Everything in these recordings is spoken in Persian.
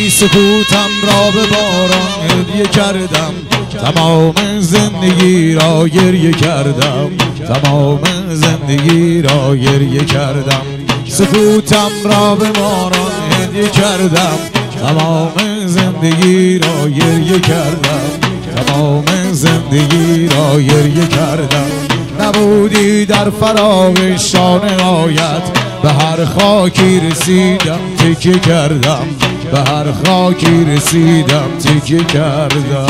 سکوتم را به باران هدیه کردم، تمام زندگی را گریه کردم، تمام زندگی را گریه کردم. سکوتم را به باران هدیه کردم، تمام زندگی را گریه کردم، تمام زندگی را گریه کردم. نبودی در فراق شانه آیت، به هر خاکی رسیدم تکیه کردم، به هر خاکی رسیدم تکیه کردم.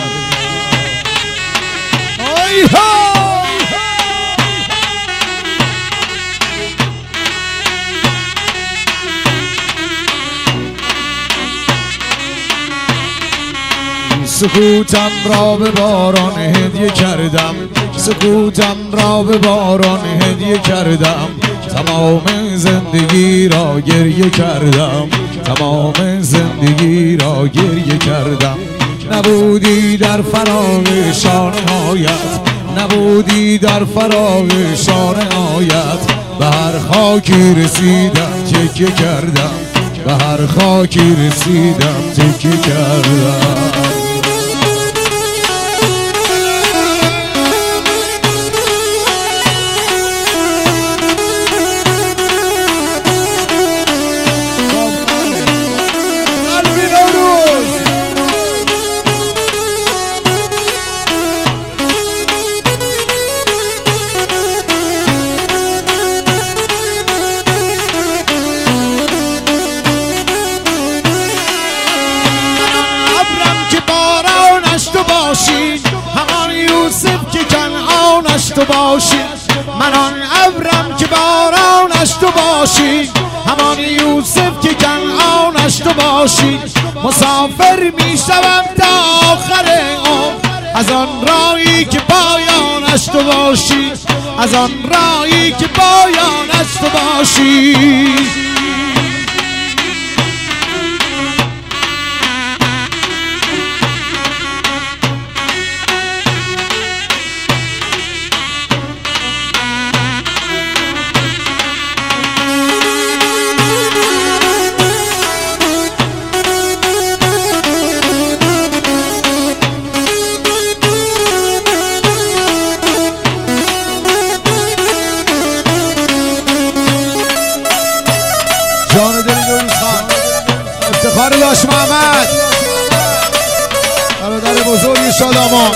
سکوتم را به باران هدیه کردم، سکوتم را به باران هدیه کردم، تمام زندگی را گریه کردم، تمام زندگی را گریه کردم. نبودی در فراق شانه‌هایت، نبودی در فراق شانه‌هایت، به هر خاکی رسیدم تکیه کردم، به هر خاکی رسیدم تکیه کردم. همان یوسف که کنعانش تو باشی، من آن ابرم که بارانش تو باشی، همان یوسف که کنعانش تو باشی. مسافر می شوم تا آخر عمر، از آن راهی که پایانش تو باشی، از آن راهی که پایانش تو باشی. جان دل نوروز خان، افتخار داش محمد، برادر بزرگی شادامان.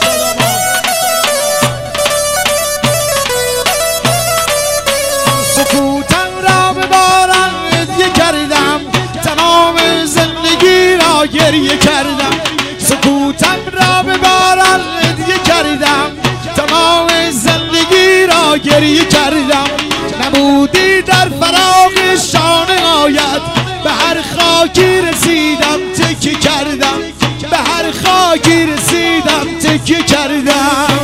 سکوتم را به باران هدیه کردم، تمام زندگی را گریه کردم. سکوتم را به باران هدیه کردم، تمام زندگی را گریه کردم. نبودی در فراق شانه آیت، به هر خاکی رسیدم تکیه کردم، به هر خاکی رسیدم تکیه کردم.